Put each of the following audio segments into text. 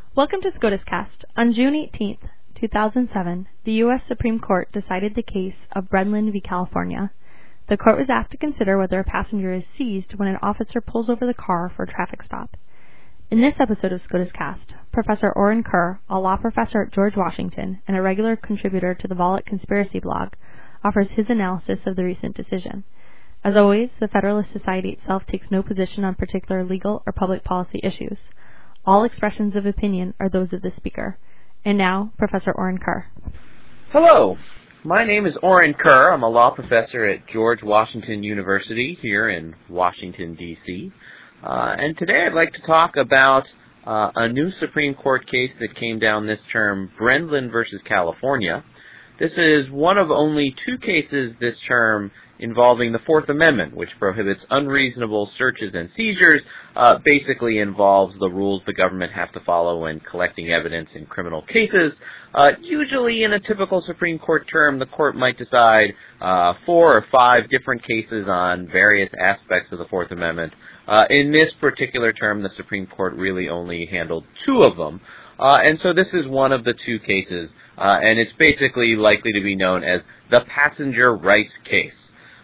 Welcome to SCOTUS Cast. On June 18, 2007, the U.S. Supreme Court decided the case of Brenlin v. California. The court was asked to consider whether a passenger is seized when an officer pulls over the car for a traffic stop. In this episode of SCOTUS Cast, Professor Oren Kerr, a law professor at George Washington and a regular contributor to the Volokh Conspiracy blog, offers his analysis of the recent decision. As always, the Federalist Society itself takes no position on particular legal or public policy issues. All expressions of opinion are those of the speaker. And now, Professor Oren Kerr. Hello, my name is Oren Kerr. I'm a law professor at George Washington University here in Washington, D.C. And today I'd like to talk about a new Supreme Court case that came down this term, Brenlin versus California. This is one of only two cases this term involving the Fourth Amendment, which prohibits unreasonable searches and seizures, basically involves the rules the government have to follow when collecting evidence in criminal cases. Usually in a typical Supreme Court term, the court might decide 4 or 5 different cases on various aspects of the Fourth Amendment. In this particular term, the Supreme Court really only handled 2 of them. And so this is one of the 2 cases, and it's basically likely to be known as the passenger rights case.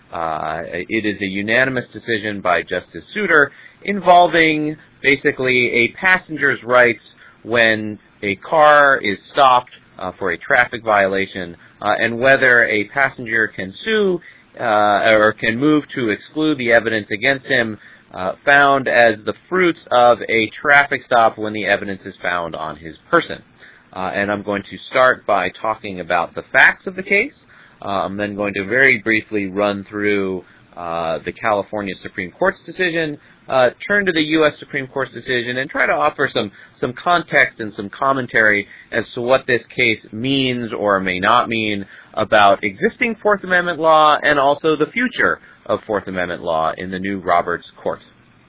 It is a unanimous decision by Justice Souter involving basically a passenger's rights when a car is stopped for a traffic violation, and whether a passenger can sue or can move to exclude the evidence against him found as the fruits of a traffic stop when the evidence is found on his person. And I'm going to start by talking about the facts of the case. I'm then going to very briefly run through the California Supreme Court's decision, turn to the U.S. Supreme Court's decision, and try to offer some context and some commentary as to what this case means or may not mean about existing Fourth Amendment law and also the future of Fourth Amendment law in the new Roberts Court.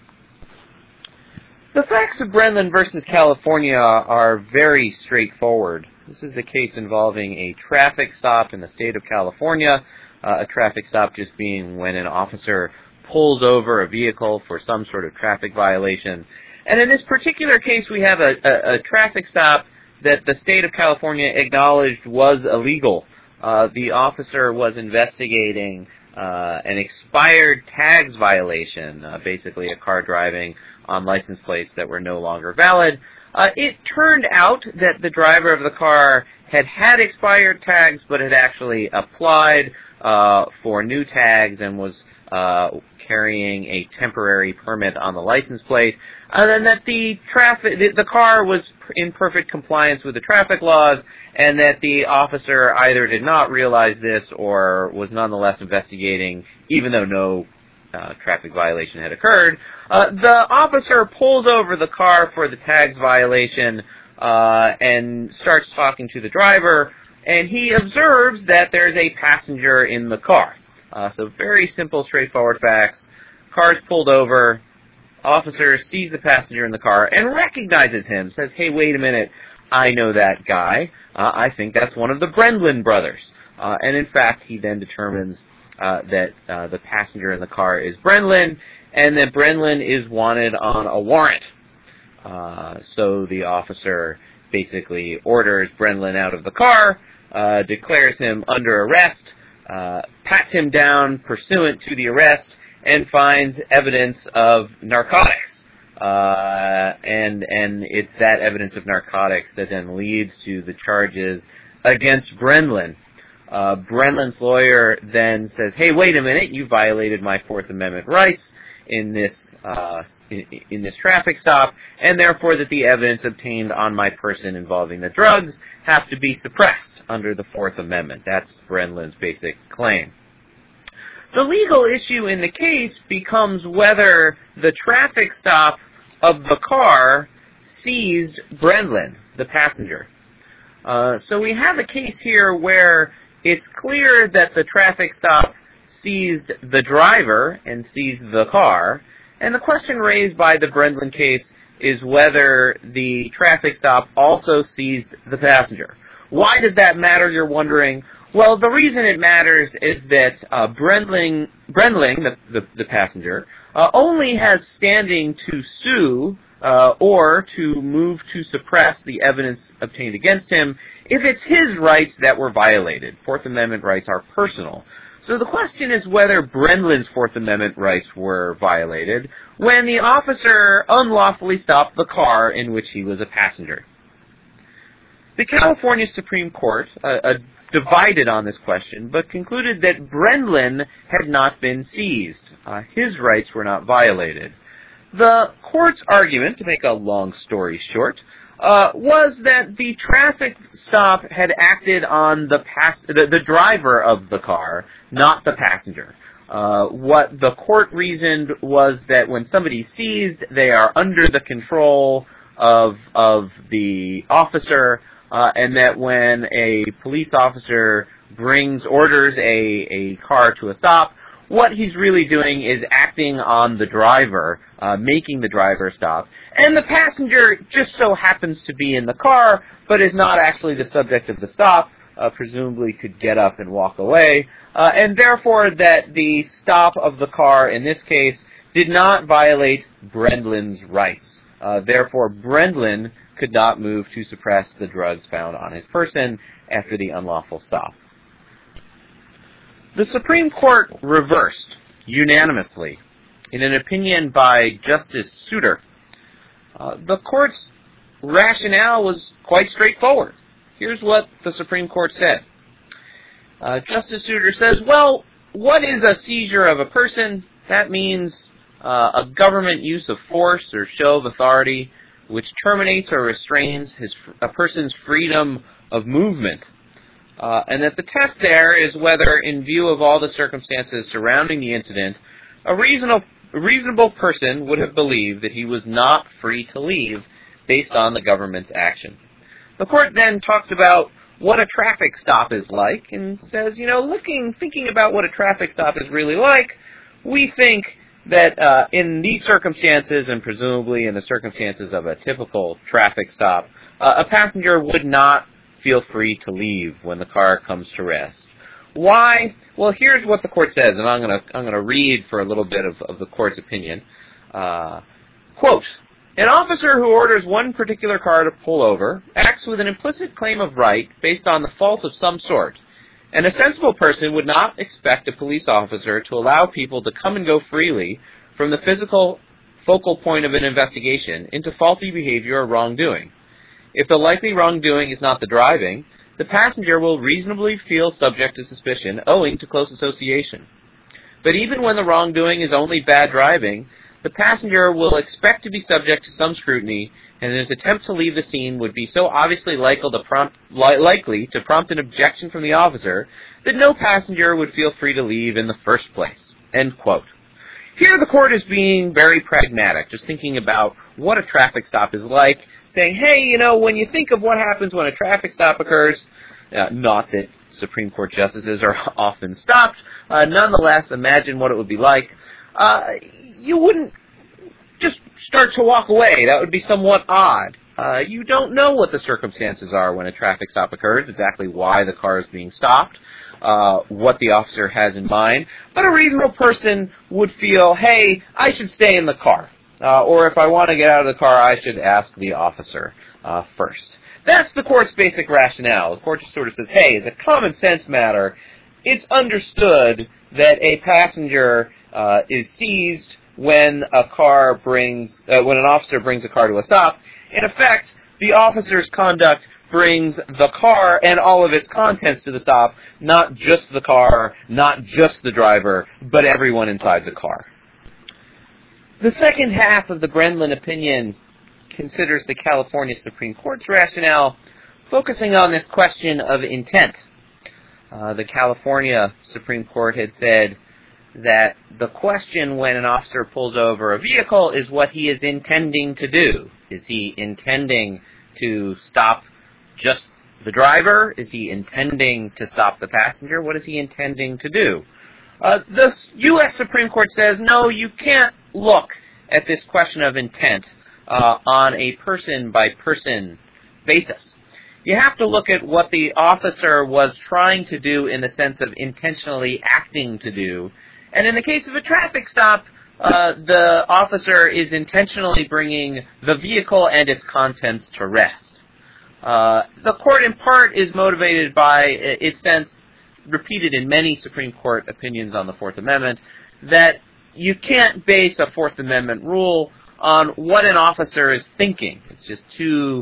The facts of Brenlin versus California are very straightforward. This is a case involving a traffic stop in the state of California, a traffic stop just being when an officer pulls over a vehicle for some sort of traffic violation. And in this particular case, we have a traffic stop that the state of California acknowledged was illegal. The officer was investigating an expired tags violation, basically a car driving on license plates that were no longer valid. It turned out that the driver of the car had expired tags, but had actually applied for new tags and was carrying a temporary permit on the license plate, and then that the car was in perfect compliance with the traffic laws, and that the officer either did not realize this or was nonetheless investigating, even though no traffic violation had occurred. The officer pulls over the car for the tags violation and starts talking to the driver, and he observes that there's a passenger in the car. So very simple, straightforward facts. Car's pulled over. Officer sees the passenger in the car and recognizes him, says, "Hey, wait a minute, I know that guy. I think that's one of the Brenlin brothers." And in fact, he then determines that the passenger in the car is Brenlin, and that Brenlin is wanted on a warrant. So the officer basically orders Brenlin out of the car, declares him under arrest, pats him down pursuant to the arrest, and finds evidence of narcotics. And it's that evidence of narcotics that then leads to the charges against Brenlin. Brenlin's lawyer then says, "Hey, wait a minute, you violated my Fourth Amendment rights in this traffic stop, and therefore that the evidence obtained on my person involving the drugs have to be suppressed under the Fourth Amendment." That's Brenlin's basic claim. The legal issue in the case becomes whether the traffic stop of the car seized Brenlin, the passenger. So we have a case here where it's clear that the traffic stop seized the driver and seized the car, and the question raised by the Brenlin case is whether the traffic stop also seized the passenger. Why does that matter, you're wondering? Well, the reason it matters is that Brenlin, the passenger, only has standing to sue or to move to suppress the evidence obtained against him if it's his rights that were violated. Fourth Amendment rights are personal. So the question is whether Brenlin's Fourth Amendment rights were violated when the officer unlawfully stopped the car in which he was a passenger. The California Supreme Court divided on this question, but concluded that Brenlin had not been seized. His rights were not violated. The court's argument, to make a long story short, was that the traffic stop had acted on the driver of the car, not the passenger. What the court reasoned was that when somebody's seized, they are under the control of the officer, and that when a police officer orders a car to a stop, what he's really doing is acting on the driver, making the driver stop. And the passenger just so happens to be in the car, but is not actually the subject of the stop, presumably could get up and walk away, and therefore that the stop of the car in this case did not violate Brenlin's rights. Therefore, Brenlin could not move to suppress the drugs found on his person after the unlawful stop. The Supreme Court reversed, unanimously, in an opinion by Justice Souter. The court's rationale was quite straightforward. Here's what the Supreme Court said. Justice Souter says, well, what is a seizure of a person? That means a government use of force or show of authority which terminates or restrains a person's freedom of movement. And that the test there is whether, in view of all the circumstances surrounding the incident, a reasonable person would have believed that he was not free to leave based on the government's action. The court then talks about what a traffic stop is like and says, thinking about what a traffic stop is really like, we think that in these circumstances, and presumably in the circumstances of a typical traffic stop, a passenger would not feel free to leave when the car comes to rest. Why? Well, here's what the court says, and I'm going to read for a little bit of the court's opinion. Quote, an officer who orders one particular car to pull over acts with an implicit claim of right based on the fault of some sort, and a sensible person would not expect a police officer to allow people to come and go freely from the physical focal point of an investigation into faulty behavior or wrongdoing. If the likely wrongdoing is not the driving, the passenger will reasonably feel subject to suspicion owing to close association. But even when the wrongdoing is only bad driving, the passenger will expect to be subject to some scrutiny, and his attempt to leave the scene would be so obviously likely to prompt an objection from the officer that no passenger would feel free to leave in the first place. End quote. Here the court is being very pragmatic, just thinking about what a traffic stop is like, saying, hey, when you think of what happens when a traffic stop occurs, not that Supreme Court justices are often stopped, nonetheless, imagine what it would be like. You wouldn't just start to walk away. That would be somewhat odd. You don't know what the circumstances are when a traffic stop occurs, exactly why the car is being stopped, what the officer has in mind. But a reasonable person would feel, hey, I should stay in the car. Or if I want to get out of the car, I should ask the officer first. That's the court's basic rationale. The court just sort of says, hey, as a common sense matter, it's understood that a passenger is seized when an officer brings a car to a stop. In effect, the officer's conduct brings the car and all of its contents to the stop, not just the car, not just the driver, but everyone inside the car. The second half of the Brenlin opinion considers the California Supreme Court's rationale, focusing on this question of intent. The California Supreme Court had said that the question when an officer pulls over a vehicle is what he is intending to do. Is he intending to stop just the driver? Is he intending to stop the passenger? What is he intending to do? The U.S. Supreme Court says, no, you can't look at this question of intent on a person-by-person basis. You have to look at what the officer was trying to do in the sense of intentionally acting to do. And in the case of a traffic stop, the officer is intentionally bringing the vehicle and its contents to rest. The court, in part, is motivated by its sense, repeated in many Supreme Court opinions on the Fourth Amendment, that you can't base a Fourth Amendment rule on what an officer is thinking. It's just too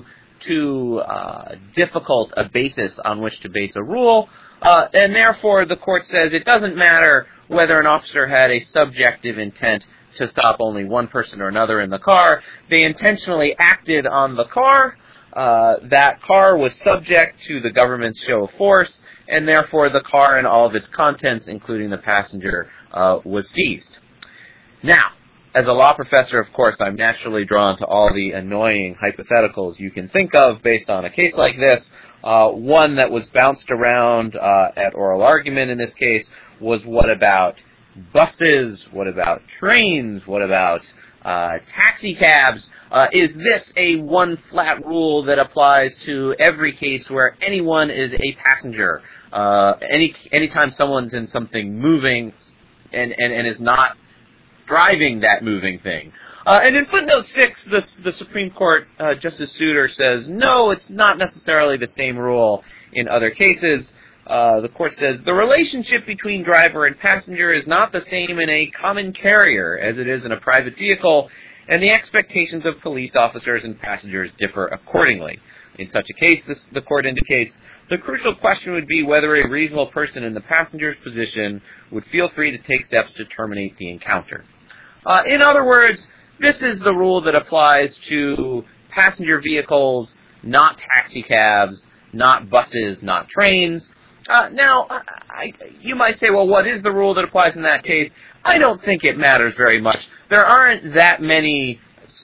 difficult a basis on which to base a rule, and therefore the court says it doesn't matter whether an officer had a subjective intent to stop only one person or another in the car. They intentionally acted on the car. That car was subject to the government's show of force, and therefore the car and all of its contents, including the passenger, was seized. Now, as a law professor, of course, I'm naturally drawn to all the annoying hypotheticals you can think of based on a case like this. One that was bounced around at oral argument in this case was, what about buses? What about trains? What about taxi cabs? Is this a one flat rule that applies to every case where anyone is a passenger? Anytime someone's in something moving and is not driving that moving thing. And in footnote 6, the Supreme Court, Justice Souter says, no, it's not necessarily the same rule in other cases. The court says, the relationship between driver and passenger is not the same in a common carrier as it is in a private vehicle, and the expectations of police officers and passengers differ accordingly. In such a case, the court indicates, the crucial question would be whether a reasonable person in the passenger's position would feel free to take steps to terminate the encounter. In other words, this is the rule that applies to passenger vehicles, not taxi cabs, not buses, not trains. Now, you might say, well, what is the rule that applies in that case? I don't think it matters very much. There aren't that many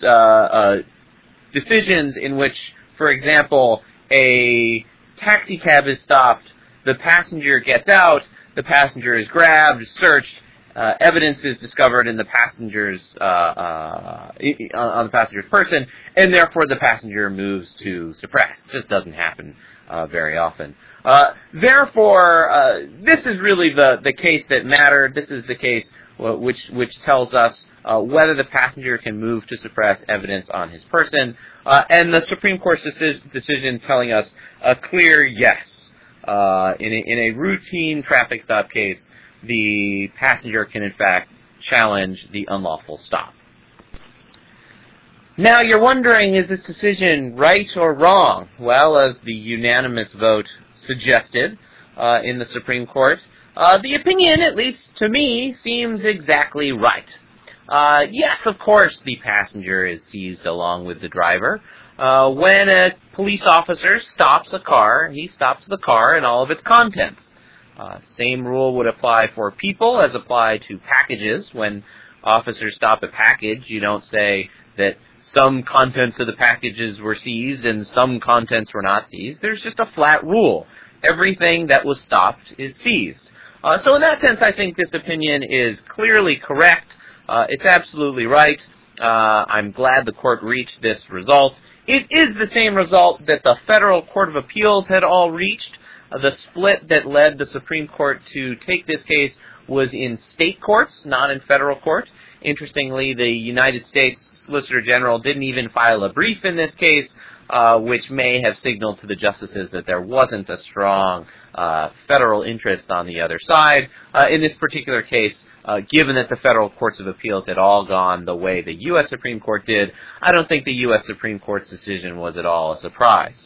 decisions in which, for example, a taxi cab is stopped, the passenger gets out, the passenger is grabbed, searched, evidence is discovered in the passenger's on the passenger's person, and therefore the passenger moves to suppress. It just doesn't happen very often. Therefore, this is really the case that mattered. This is the case which tells us whether the passenger can move to suppress evidence on his person, and the Supreme Court's decision telling us a clear yes. In a routine traffic stop case, the passenger can in fact challenge the unlawful stop. Now you're wondering, is this decision right or wrong? Well, as the unanimous vote suggested in the Supreme Court, the opinion, at least to me, seems exactly right. Yes, of course, the passenger is seized along with the driver. When a police officer stops a car, he stops the car and all of its contents. Same rule would apply for people as apply to packages. When officers stop a package, you don't say that some contents of the packages were seized and some contents were not seized. There's just a flat rule. Everything that was stopped is seized. So in that sense, I think this opinion is clearly correct. It's absolutely right. I'm glad the court reached this result. It is the same result that the Federal Court of Appeals had all reached. The split that led the Supreme Court to take this case was in state courts, not in federal court. Interestingly, the United States Solicitor General didn't even file a brief in this case, which may have signaled to the justices that there wasn't a strong federal interest on the other side. In this particular case, given that the Federal Courts of Appeals had all gone the way the U.S. Supreme Court did, I don't think the U.S. Supreme Court's decision was at all a surprise.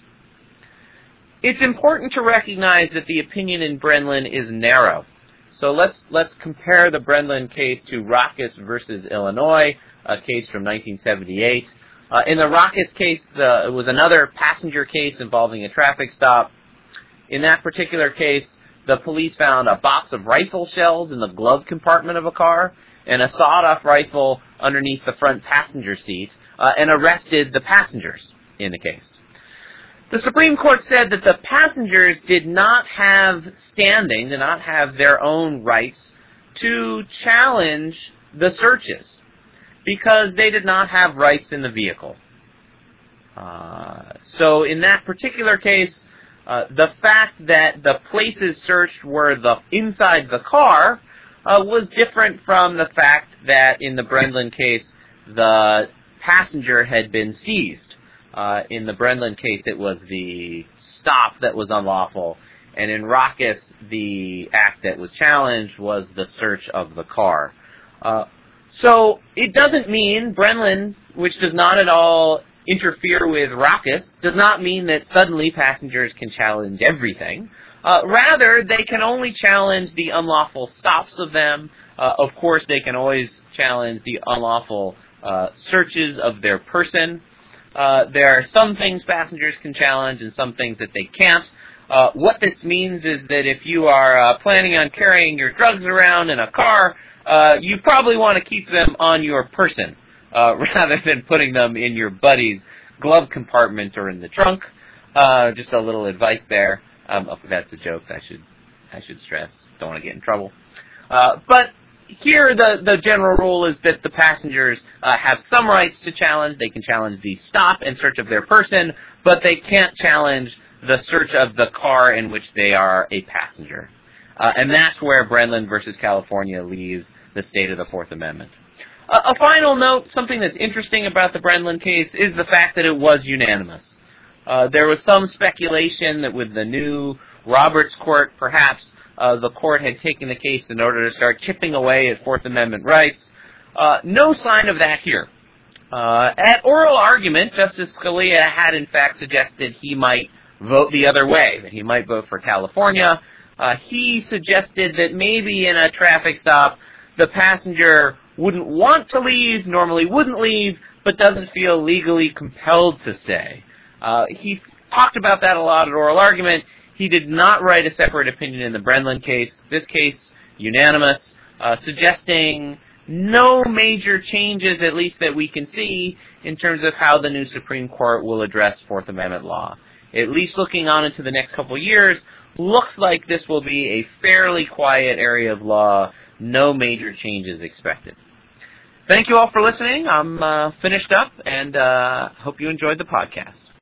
It's important to recognize that the opinion in Brenlin is narrow. So let's compare the Brenlin case to Rackus versus Illinois, a case from 1978. In the Rackus case, it was another passenger case involving a traffic stop. In that particular case, the police found a box of rifle shells in the glove compartment of a car and a sawed-off rifle underneath the front passenger seat, and arrested the passengers in the case. The Supreme Court said that the passengers did not have standing, did not have their own rights to challenge the searches because they did not have rights in the vehicle. So in that particular case, the fact that the places searched were inside the car was different from the fact that in the Brenlin case, the passenger had been seized. In the Brenlin case, it was the stop that was unlawful, and in Raucus, the act that was challenged was the search of the car. So it doesn't mean Brenlin, which does not at all interfere with Raucus, does not mean that suddenly passengers can challenge everything. Rather, they can only challenge the unlawful stops of them. Of course, they can always challenge the unlawful searches of their person. There are some things passengers can challenge and some things that they can't. What this means is that if you are planning on carrying your drugs around in a car, you probably want to keep them on your person rather than putting them in your buddy's glove compartment or in the trunk. Just a little advice there. That's a joke. I should stress. Don't want to get in trouble. But here, the general rule is that the passengers have some rights to challenge. They can challenge the stop and search of their person, but they can't challenge the search of the car in which they are a passenger. And that's where Brenlin versus California leaves the state of the Fourth Amendment. A final note, something that's interesting about the Brenlin case is the fact that it was unanimous. There was some speculation that with the new Roberts Court, perhaps the court had taken the case in order to start chipping away at Fourth Amendment rights. No sign of that here. At oral argument, Justice Scalia had in fact suggested he might vote the other way, that he might vote for California. He suggested that maybe in a traffic stop, the passenger wouldn't want to leave, normally wouldn't leave, but doesn't feel legally compelled to stay. He talked about that a lot at oral argument. He did not write a separate opinion in the Brenlin case. This case, unanimous, suggesting no major changes, at least that we can see, in terms of how the new Supreme Court will address Fourth Amendment law. At least looking on into the next couple of years, looks like this will be a fairly quiet area of law. No major changes expected. Thank you all for listening. I'm finished up, and hope you enjoyed the podcast.